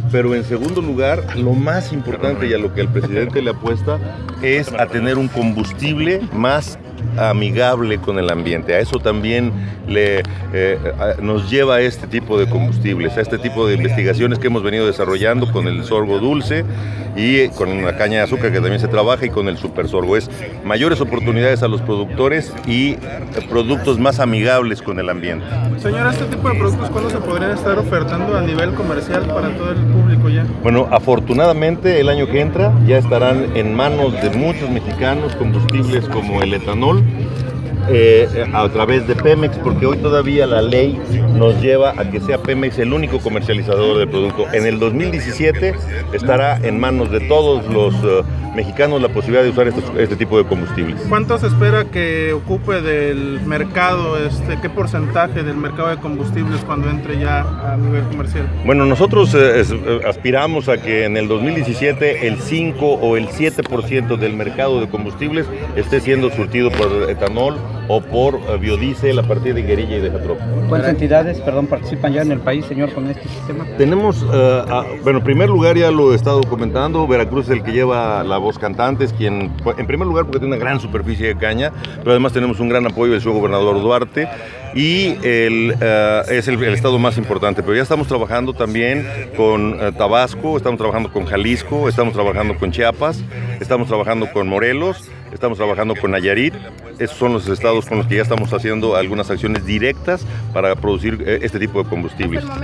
pero en segundo lugar, lo más importante y a lo que el presidente le apuesta es a tener un combustible más amigable con el ambiente. A eso también nos lleva a este tipo de combustibles, a este tipo de investigaciones que hemos venido desarrollando con el sorgo dulce y con la caña de azúcar que también se trabaja y con el super sorgo. Es mayores oportunidades a los productores y productos más amigables con el ambiente. Señor, ¿este tipo de productos cuándo se podrían estar ofertando a nivel comercial para todo el público ya? Bueno, afortunadamente el año que entra ya estarán en manos de muchos mexicanos combustibles como el etanol, a través de Pemex, porque hoy todavía la ley nos lleva a que sea Pemex el único comercializador del producto. En el 2017 estará en manos de todos los mexicanos la posibilidad de usar este tipo de combustibles. ¿Cuánto se espera que ocupe del mercado, qué porcentaje del mercado de combustibles cuando entre ya a nivel comercial? Bueno, nosotros aspiramos a que en el 2017 el 5 o el 7% del mercado de combustibles esté siendo surtido por etanol o por biodiesel a partir de Guerrilla y de Jatrop. ¿Cuántas entidades, participan ya en el país, señor, con este sistema? Tenemos, en primer lugar ya lo he estado comentando, Veracruz es el que lleva la voz cantante, es quien, en primer lugar porque tiene una gran superficie de caña, pero además tenemos un gran apoyo del señor gobernador Duarte y es el estado más importante, pero ya estamos trabajando también con Tabasco, estamos trabajando con Jalisco, estamos trabajando con Chiapas, estamos trabajando con Morelos, estamos trabajando con Nayarit. Esos son los estados con los que ya estamos haciendo algunas acciones directas para producir este tipo de combustibles.